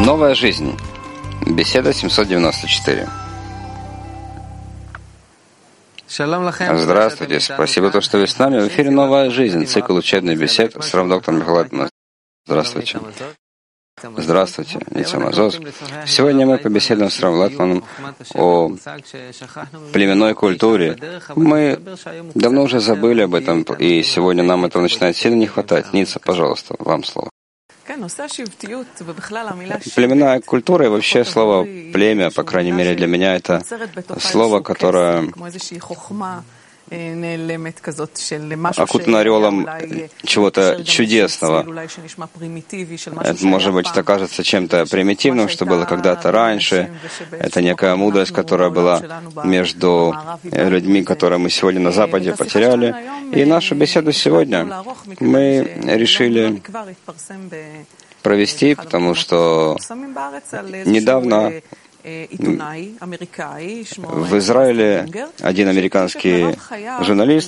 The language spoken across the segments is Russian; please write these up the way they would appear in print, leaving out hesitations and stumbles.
Новая жизнь. Беседа 794. Здравствуйте. Спасибо, что вы с нами. В эфире «Новая жизнь», цикл учебных бесед с равдоктором Михаилом. Здравствуйте. Здравствуйте, Ницхак Азоз. Сегодня мы побеседуем с Равом Латманом о племенной культуре. Мы давно уже забыли об этом, и сегодня нам этого начинает сильно не хватать. Ница, пожалуйста, вам слово. Племенная культура и вообще слово «племя», по крайней мере для меня, это слово, которое окутано орелом чего-то чудесного. Это, может быть, это кажется чем-то примитивным, что было когда-то раньше. Это некая мудрость, которая была между людьми, которые мы сегодня на Западе потеряли. И нашу беседу сегодня мы решили провести, потому что недавно в Израиле один американский журналист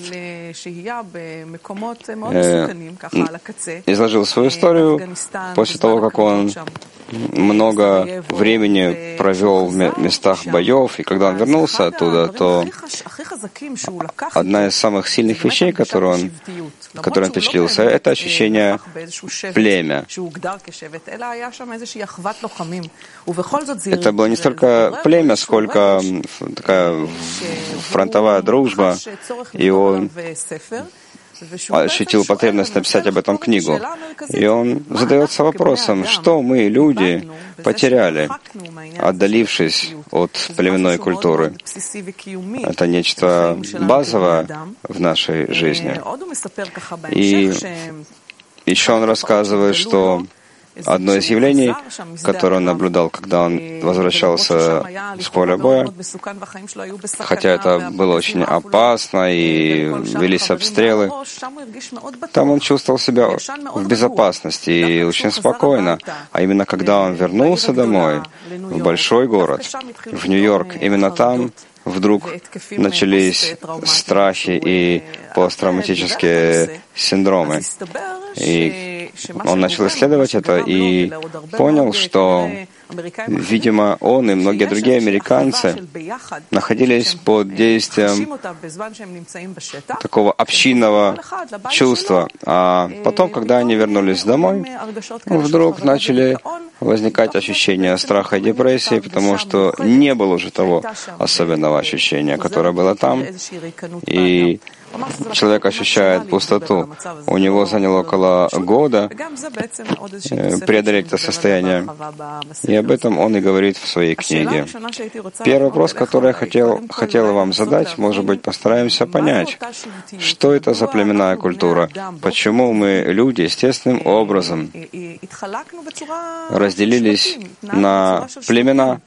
изложил свою историю после того, как он много времени провел в местах боев, и когда он вернулся оттуда, то одна из самых сильных вещей, которой он впечатлился, это ощущение племя. Это было не столько племя, сколько такая фронтовая дружба, и он ощутил потребность написать об этом книгу. И он задается вопросом, что мы, люди, потеряли, отдалившись от племенной культуры. Это нечто базовое в нашей жизни. И еще он рассказывает, что одно из явлений, которое он наблюдал, когда он возвращался с поля боя, хотя это было очень опасно и велись обстрелы, там он чувствовал себя в безопасности и очень спокойно. А именно когда он вернулся домой, в большой город, в Нью-Йорк, именно там вдруг начались страхи и посттравматические синдромы. И он начал исследовать это и понял, что, видимо, он и многие другие американцы находились под действием такого общинного чувства. А потом, когда они вернулись домой, вдруг начали возникать ощущения страха и депрессии, потому что не было уже того особенного ощущения, которое было там. И человек ощущает пустоту. У него заняло около года преодолеть это состояние. И об этом он и говорит в своей книге. Первый вопрос, который я хотел вам задать, может быть, постараемся понять, что это за племенная культура, почему мы, люди, естественным образом разделились на племена.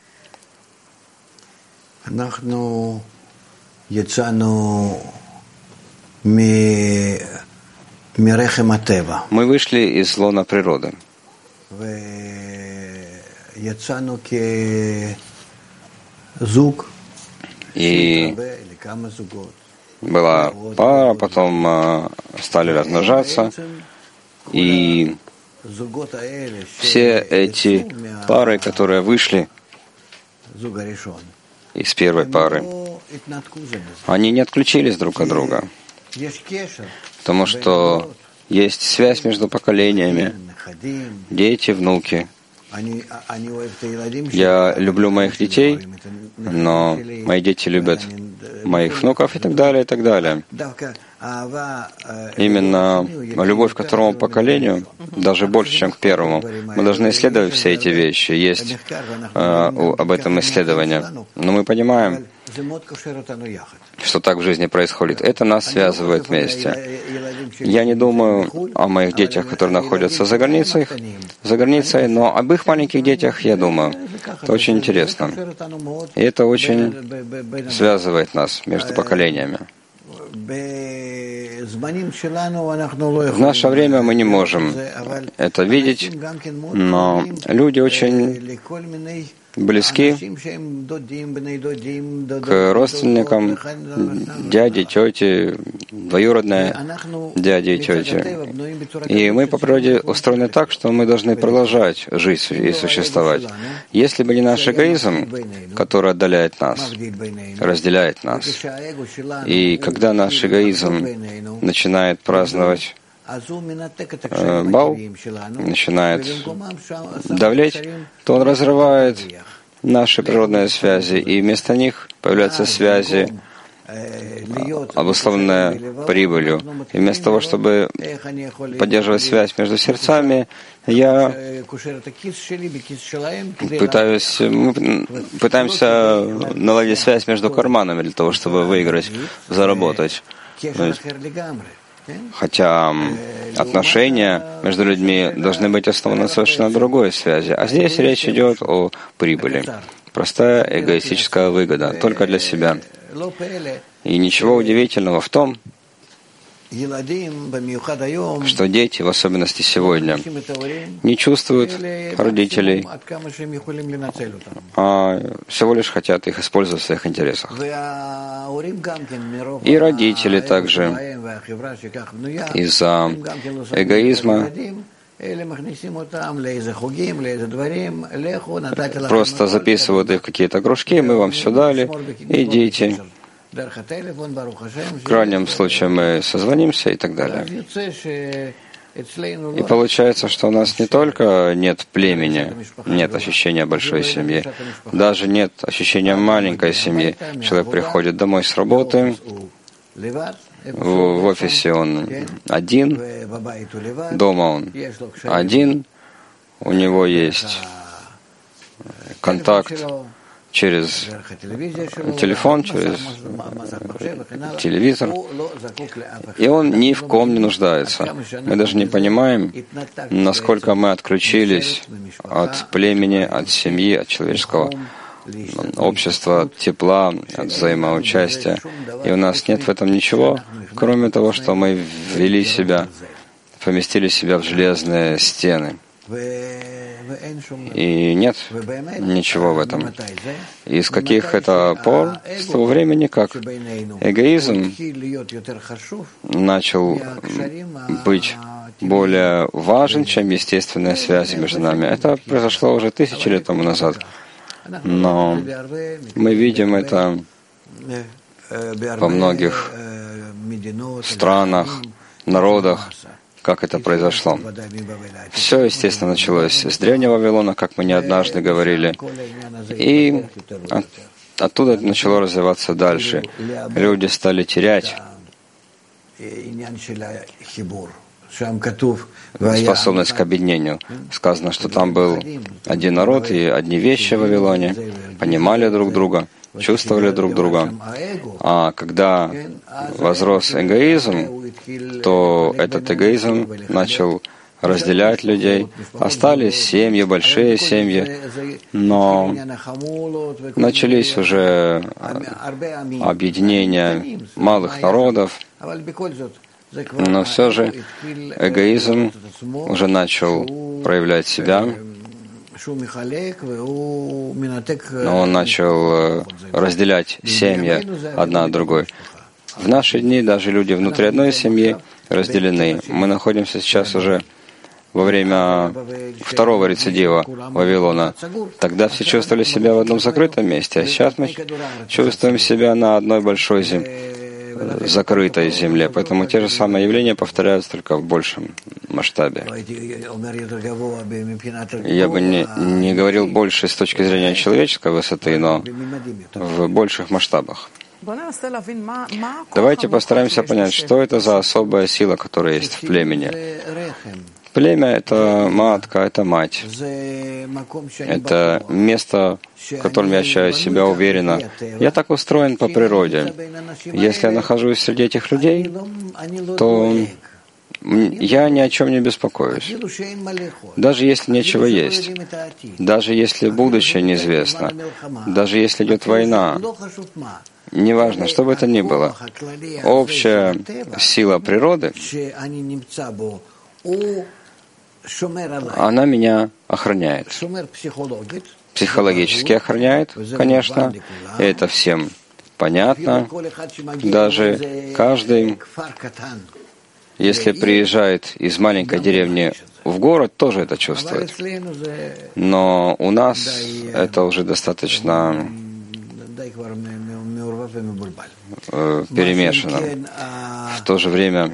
Мы вышли из лона природы. И была пара, потом стали размножаться. И все эти пары, которые вышли из первой пары, они не отключились друг от друга. Потому что есть связь между поколениями, дети, внуки. Я люблю моих детей, но мои дети любят моих внуков и так далее, и так далее. Именно любовь ко второму поколению, даже больше, чем к первому. Мы должны исследовать все эти вещи. Есть об этом исследование. Но мы понимаем, что так в жизни происходит. Это нас связывает вместе. Я не думаю о моих детях, которые находятся за границей, но об их маленьких детях я думаю. Это очень интересно. И это очень связывает нас между поколениями. В наше время мы не можем это видеть, но люди очень близки к родственникам, дяди, тети, двоюродные дяди и тети. И мы по природе устроены так, что мы должны продолжать жить и существовать. Если бы не наш эгоизм, который отдаляет нас, разделяет нас, и когда наш эгоизм начинает праздновать бал, начинает давлеть, то он разрывает наши природные связи, и вместо них появляются связи, обусловленные прибылью. И вместо того, чтобы поддерживать связь между сердцами, мы пытаемся наладить связь между карманами для того, чтобы выиграть, заработать. Хотя отношения между людьми должны быть основаны на совершенно другой связи. А здесь речь идет о прибыли. Простая эгоистическая выгода, только для себя. И ничего удивительного в том, что дети, в особенности сегодня, не чувствуют родителей, а всего лишь хотят их использовать в своих интересах. И родители также из-за эгоизма просто записывают их в какие-то кружки, мы вам все дали, идите. В крайнем случае мы созвонимся и так далее. И получается, что у нас не только нет племени, нет ощущения большой семьи, даже нет ощущения маленькой семьи. Человек приходит домой с работы, в офисе он один, дома он один, у него есть контакт через телефон, через телевизор, и он ни в ком не нуждается. Мы даже не понимаем, насколько мы отключились от племени, от семьи, от человеческого общества, от тепла, от взаимоучастия. И у нас нет в этом ничего, кроме того, что мы ввели себя, поместили себя в железные стены. И нет ничего в этом. И с каких это пор? С того времени, как эгоизм начал быть более важен, чем естественные связи между нами. Это произошло уже 1000 лет тому назад. Но мы видим это во многих странах, народах, как это произошло. Все, естественно, началось с Древнего Вавилона, как мы не однажды говорили, и оттуда это начало развиваться дальше. Люди стали терять способность к объединению. Сказано, что там был один народ и одни вещи в Вавилоне, понимали друг друга, чувствовали друг друга. А когда возрос эгоизм, то этот эгоизм начал разделять людей. Остались семьи, большие семьи, но начались уже объединения малых народов. Но все же эгоизм уже начал проявлять себя, но он начал разделять семьи одна от другой. В наши дни даже люди внутри одной семьи разделены. Мы находимся сейчас уже во время второго рецидива Вавилона. Тогда все чувствовали себя в одном закрытом месте, а сейчас мы чувствуем себя на одной большой закрытой земле. Поэтому те же самые явления повторяются только в большем масштабе. Я бы не говорил больше с точки зрения человеческой высоты, но в больших масштабах. Давайте постараемся понять, что это за особая сила, которая есть в племени. Племя — это матка, это мать. Это место, в котором я ощущаю себя уверенно. Я так устроен по природе. Если я нахожусь среди этих людей, то я ни о чем не беспокоюсь. Даже если нечего есть, даже если будущее неизвестно, даже если идет война, неважно, что бы это ни было, общая сила природы она меня охраняет. Психологически охраняет, конечно, это всем понятно. Даже каждый, если приезжает из маленькой деревни в город, тоже это чувствует. Но у нас это уже достаточно перемешано. В то же время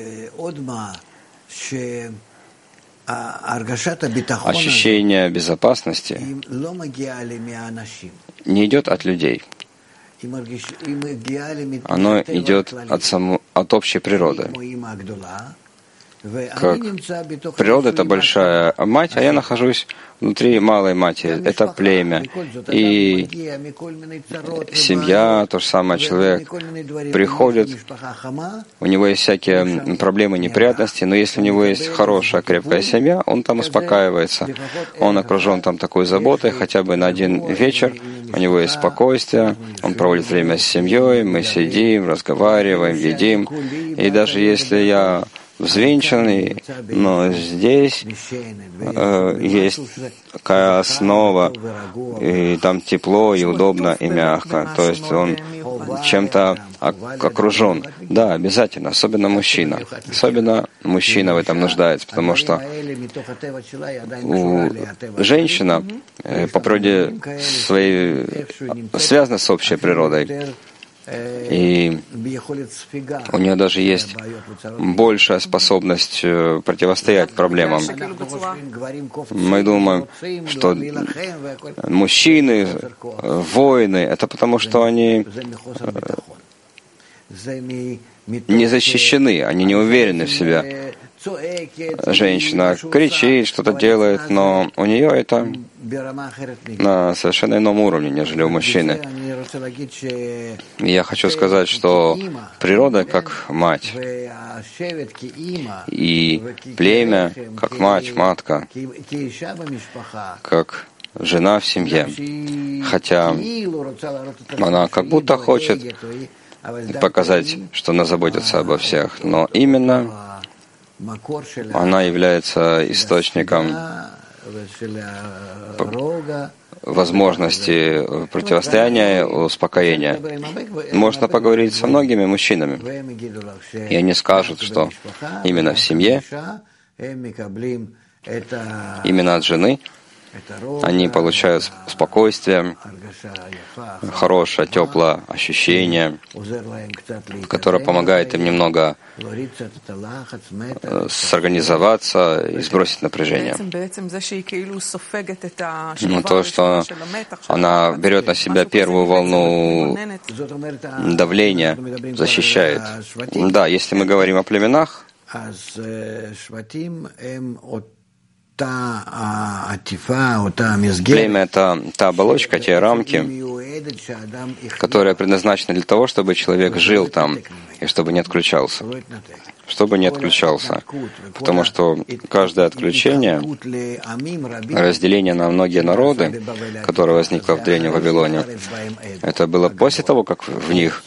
ощущение безопасности не идет от людей. Оно идет от общей природы. Как природа — это большая мать, а я нахожусь внутри малой матери. Это племя. И семья, то же самое, человек приходит, у него есть всякие проблемы, неприятности, но если у него есть хорошая, крепкая семья, он там успокаивается. Он окружен там такой заботой, хотя бы на один вечер, у него есть спокойствие, он проводит время с семьей, мы сидим, разговариваем, едим. И даже если я взвинченный, но здесь есть такая основа, и там тепло, и удобно, и мягко. То есть он чем-то окружен. Да, обязательно, особенно мужчина. Особенно мужчина в этом нуждается, потому что женщина по природе своей связана с общей природой. И у нее даже есть большая способность противостоять проблемам. Мы думаем, что мужчины, воины, это потому, что они не защищены, они не уверены в себе. Женщина кричит, что-то делает, но у нее это на совершенно ином уровне, нежели у мужчины. Я хочу сказать, что природа как мать, и племя как мать, матка, как жена в семье. Хотя она как будто хочет показать, что она заботится обо всех, но именно она является источником возможности противостояния, успокоения. Можно поговорить со многими мужчинами, и они скажут, что именно в семье, именно от жены, они получают спокойствие, хорошее, теплое ощущение, которое помогает им немного сорганизоваться и сбросить напряжение. Но то, что она берет на себя первую волну давления, защищает. Да, если мы говорим о племенах, племя — это та оболочка, те рамки, которые предназначены для того, чтобы человек жил там и чтобы не отключался. Чтобы не отключался. Потому что каждое отключение, разделение на многие народы, которое возникло в Древнем Вавилоне, это было после того, как в них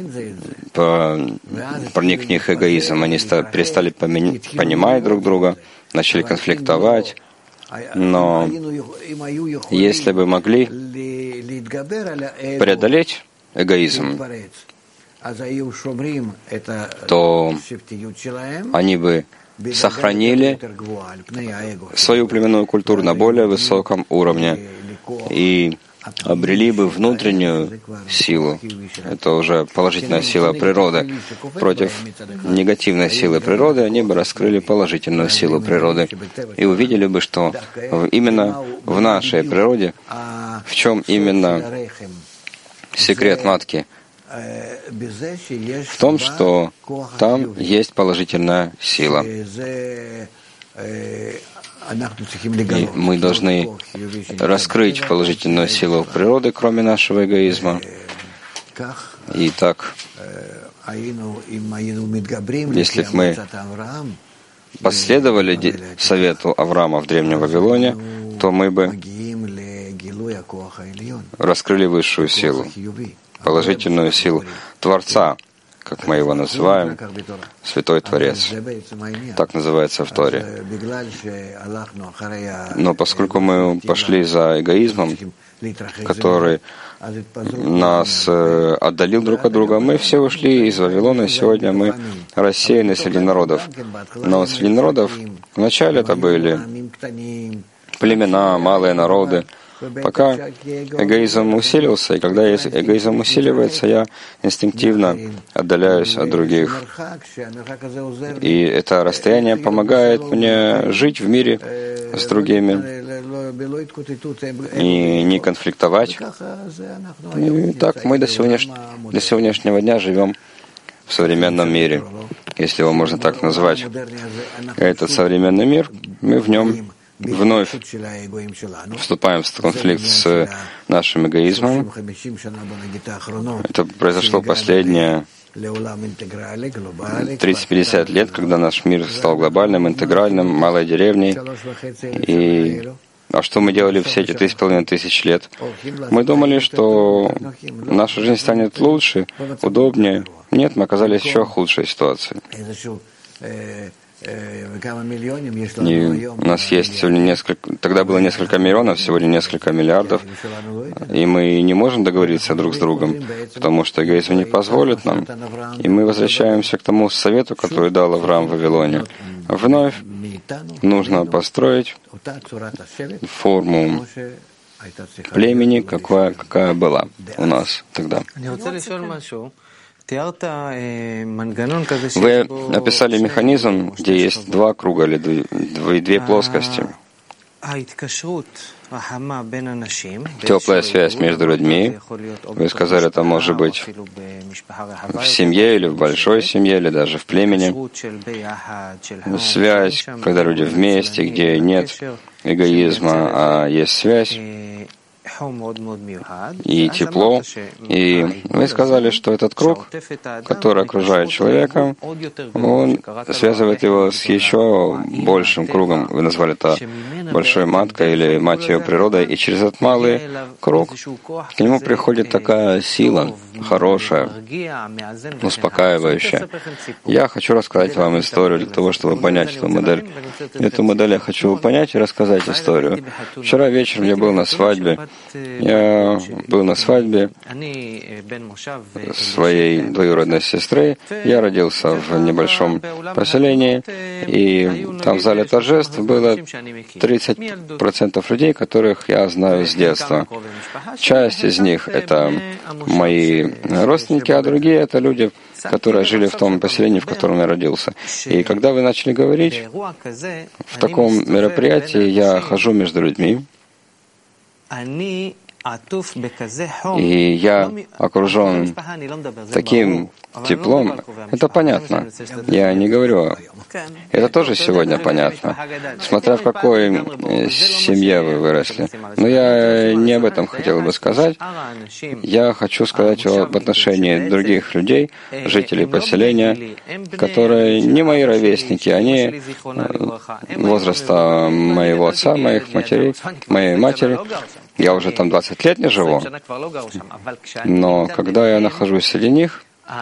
проник в них эгоизм. Они перестали понимать друг друга, начали конфликтовать. Но если бы могли преодолеть эгоизм, то они бы сохранили свою племенную культуру на более высоком уровне и обрели бы внутреннюю силу. Это уже положительная сила природы. Против негативной силы природы они бы раскрыли положительную силу природы и увидели бы, что именно в нашей природе, в чем именно секрет матки, в том, что там есть положительная сила. И мы должны раскрыть положительную силу природы, кроме нашего эгоизма. И так, если бы мы последовали совету Авраама в Древнем Вавилоне, то мы бы раскрыли высшую силу, положительную силу Творца, как мы его называем, Святой Творец. Так называется в Торе. Но поскольку мы пошли за эгоизмом, который нас отдалил друг от друга, мы все ушли из Вавилона, и сегодня мы рассеяны среди народов. Но среди народов вначале это были племена, малые народы, пока эгоизм усилился, и когда эгоизм усиливается, я инстинктивно отдаляюсь от других. И это расстояние помогает мне жить в мире с другими и не конфликтовать. И так мы до сегодняшнего дня живем в современном мире, если его можно так назвать. Этот современный мир, мы в нем вновь вступаем в конфликт с нашим эгоизмом. Это произошло последние 30-50 лет, когда наш мир стал глобальным, интегральным, малой деревней. А что мы делали все эти 3,5 тысяч лет? Мы думали, что наша жизнь станет лучше, удобнее. Нет, мы оказались в еще худшей ситуации. И у нас есть сегодня тогда было несколько миллионов, сегодня несколько миллиардов, и мы не можем договориться друг с другом, потому что эгоизм не позволит нам. И мы возвращаемся к тому совету, который дал Авраам в Вавилоне. Вновь нужно построить форму племени, какая была у нас тогда. Вы описали механизм, где есть два круга или две плоскости. Теплая связь между людьми. Вы сказали, это может быть в семье или в большой семье, или даже в племени. Связь, когда люди вместе, где нет эгоизма, а есть связь и тепло. И вы сказали, что этот круг, который окружает человека, он связывает его с еще большим кругом. Вы назвали это большой маткой или матерью природой. И через этот малый круг к нему приходит такая сила, хорошая, успокаивающая. Я хочу рассказать вам историю для того, чтобы понять эту модель. Эту модель я хочу понять и рассказать историю. Вчера вечером я был на свадьбе. Я был на свадьбе своей двоюродной сестры. Я родился в небольшом поселении, и там в зале торжеств было 30% людей, которых я знаю с детства. Часть из них — это мои родственники, а другие — это люди, которые жили в том поселении, в котором я родился. И когда вы начали говорить, в таком мероприятии я хожу между людьми, и я окружен таким теплом. Это понятно. Я не говорю. Это тоже сегодня понятно. Смотря в какой семье вы выросли. Но я не об этом хотел бы сказать. Я хочу сказать об отношении других людей, жителей поселения, которые не мои ровесники, они возраста моего отца, моих матерей, моей матери. Я уже там 20 лет не живу, но когда я нахожусь среди них,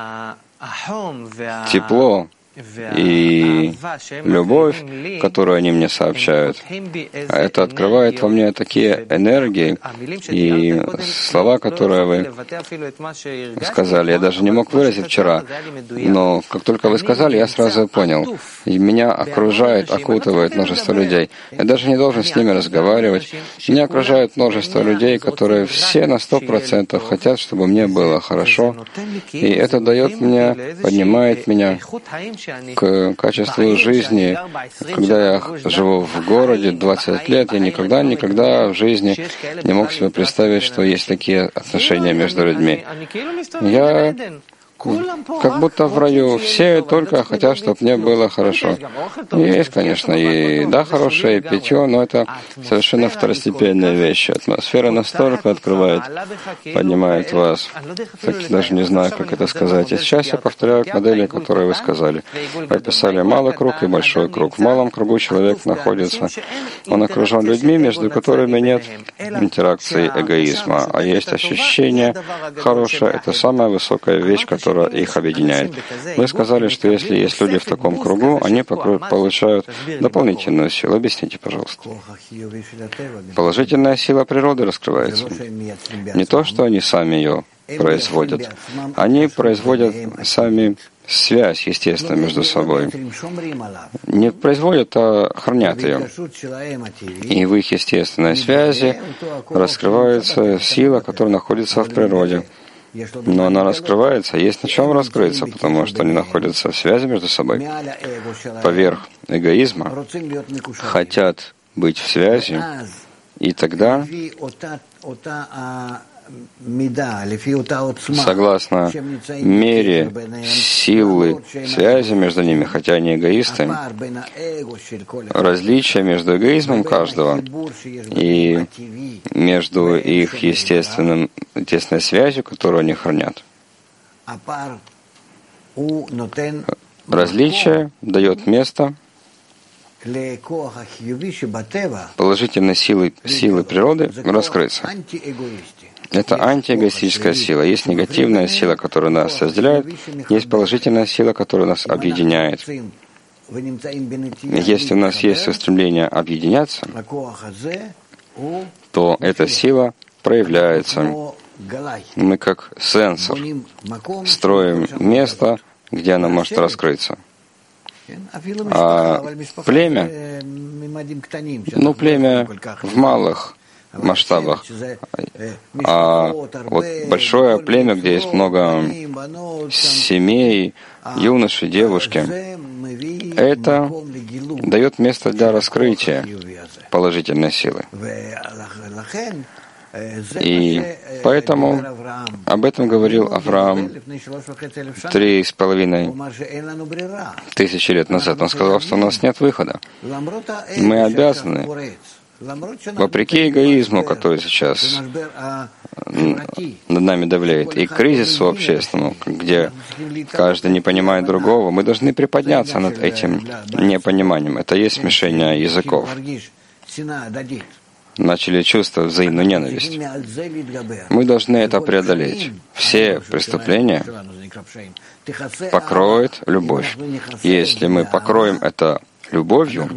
тепло и любовь, которую они мне сообщают, это открывает во мне такие энергии и слова, которые вы сказали. Я даже не мог выразить вчера, но как только вы сказали, я сразу понял. И меня окружает, окутывает множество людей. Я даже не должен с ними разговаривать. Меня окружает множество людей, которые все на 100% хотят, чтобы мне было хорошо. И это дает мне, поднимает меня к качеству жизни. Когда я живу в городе 20 лет, я никогда в жизни не мог себе представить, что есть такие отношения между людьми. Я как будто в раю. Все только хотят, чтобы мне было хорошо. Есть, конечно, и еда хорошая, и питье, но это совершенно второстепенные вещи. Атмосфера настолько открывает, поднимает вас. Так, даже не знаю, как это сказать. И сейчас я повторяю модели, которые вы сказали. Вы описали малый круг и большой круг. В малом кругу человек находится. Он окружен людьми, между которыми нет интеракции эгоизма, а есть ощущение хорошее. Это самая высокая вещь, которая которая их объединяет. Вы сказали, что если есть люди в таком кругу, они получают дополнительную силу. Объясните, пожалуйста. Положительная сила природы раскрывается. Не то, что они сами ее производят. Они производят сами связь, естественно, между собой. Не производят, а хранят ее. И в их естественной связи раскрывается сила, которая находится в природе. Но она раскрывается, есть на чем раскрыться, потому что они находятся в связи между собой. Поверх эгоизма хотят быть в связи, и тогда, согласно мере силы связи между ними, хотя они эгоисты, различие между эгоизмом каждого и между их естественной связью, которую они хранят. Различие дает место положительной силы природы раскрыться. Это антиэгоистическая сила. Есть негативная сила, которая нас разделяет, есть положительная сила, которая нас объединяет. Если у нас есть устремление объединяться, то эта сила проявляется. Мы как сенсор строим место, где она может раскрыться. А племя в малых масштабах. А вот большое племя, где есть много семей, юношей, девушки, это дает место для раскрытия положительной силы. И поэтому об этом говорил Авраам 3,5 лет назад. Он сказал, что у нас нет выхода. Мы обязаны, вопреки эгоизму, который сейчас над нами давляет, и кризису общественному, где каждый не понимает другого, мы должны приподняться над этим непониманием. Это есть смешение языков. Начали чувствовать взаимную ненависть. Мы должны это преодолеть. Все преступления покроет любовь. Если мы покроем это любовью,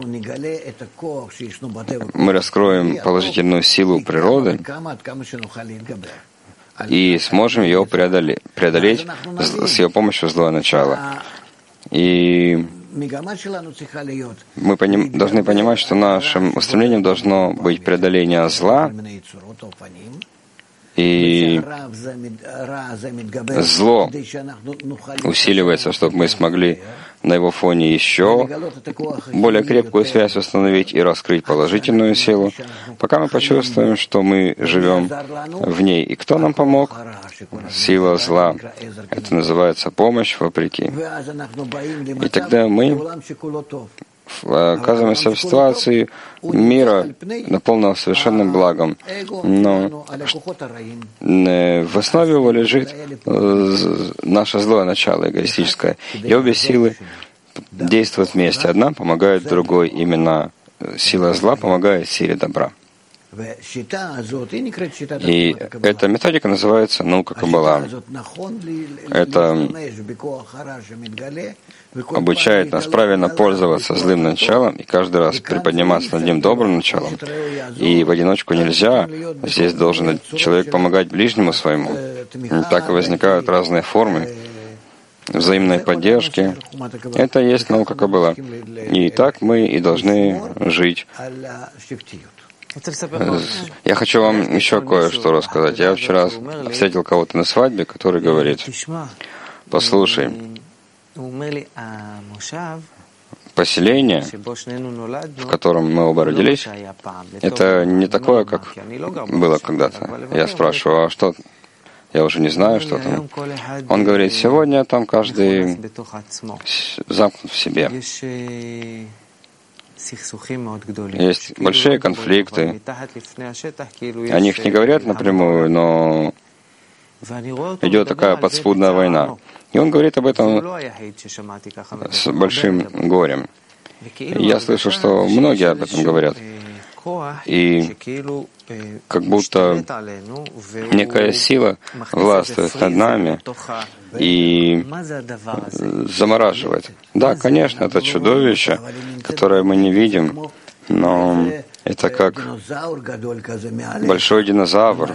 мы раскроем положительную силу природы и сможем ее преодолеть с ее помощью злое начало. И мы должны понимать, что нашим устремлением должно быть преодоление зла, и зло усиливается, чтобы мы смогли на его фоне еще более крепкую связь установить и раскрыть положительную силу, пока мы почувствуем, что мы живем в ней. И кто нам помог? Сила зла. Это называется помощь вопреки. И тогда мы оказываемся в ситуации мира, наполненного совершенным благом. Но в основе его лежит наше злое начало, эгоистическое. И обе силы действуют вместе. Одна помогает другой. Именно сила зла помогает силе добра. И эта методика называется наука Каббала. Это обучает нас правильно пользоваться злым началом и каждый раз приподниматься над ним добрым началом. И в одиночку нельзя. Здесь должен человек помогать ближнему своему. И так и возникают разные формы взаимной поддержки. Это и есть наука Каббала. И так мы и должны жить. Я хочу вам еще кое-что рассказать. Я вчера встретил кого-то на свадьбе, который говорит: послушай, поселение, в котором мы оба родились, это не такое, как было когда-то. Я спрашиваю, а что? Я уже не знаю, что там. Он говорит, сегодня там каждый замкнут в себе. Есть большие конфликты. О них не говорят напрямую, но идет такая подспудная война. И он говорит об этом с большим горем. И я слышу, что многие об этом говорят. И как будто некая сила властвует над нами и замораживает. Да, конечно, это чудовище, которое мы не видим, но это как большой динозавр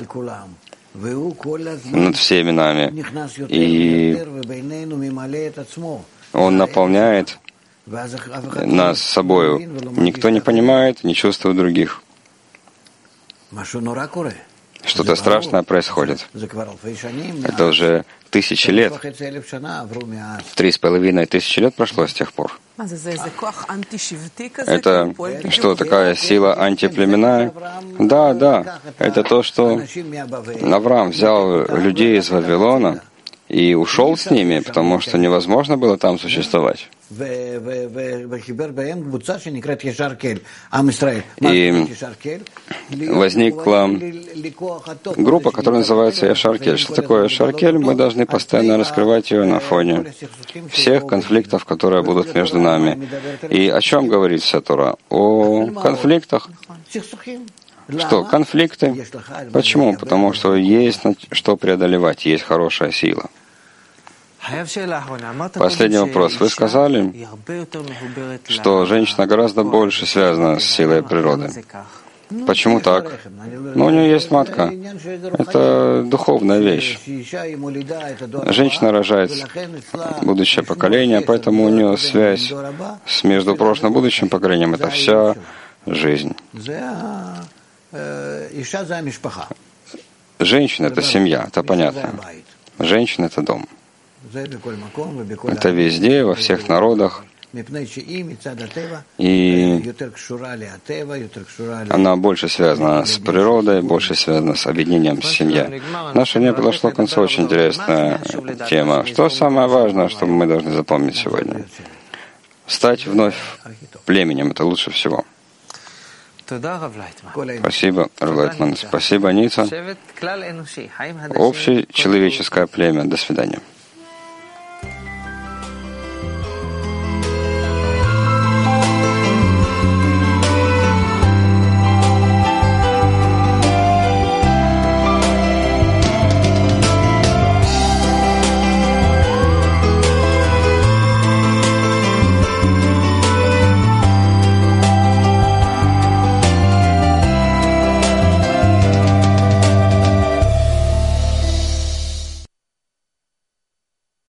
над всеми нами. И он наполняет нас собою. Никто не понимает, не чувствует других. Что-то страшное происходит. Это уже 1000 лет. 3500 лет прошло с тех пор. Это что, такая сила антиплеменная? Да. Это то, что Авраам взял людей из Вавилона и ушел с ними, потому что невозможно было там существовать. И возникла группа, которая называется Яшар-Кель. Что такое Яшар-Кель? Мы должны постоянно раскрывать ее на фоне всех конфликтов, которые будут между нами. И о чем говорит вся Тора? О конфликтах. Что? Конфликты. Почему? Потому что есть что преодолевать, есть хорошая сила. Последний вопрос. Вы сказали, что женщина гораздо больше связана с силой природы. Почему так? Ну, у нее есть матка. Это духовная вещь. Женщина рожает будущее поколение, поэтому у нее связь между прошлым и будущим поколением — это вся жизнь. Женщина — это семья, это понятно. Женщина — это дом. Это везде, во всех народах. И она больше связана с природой, больше связана с объединением семьи. Наше время подошло к концу. Очень интересная тема. Что самое важное, что мы должны запомнить сегодня? Стать вновь племенем — это лучше всего. Спасибо, Рав Лайтман. Спасибо, Ница. Общее человеческое племя. До свидания.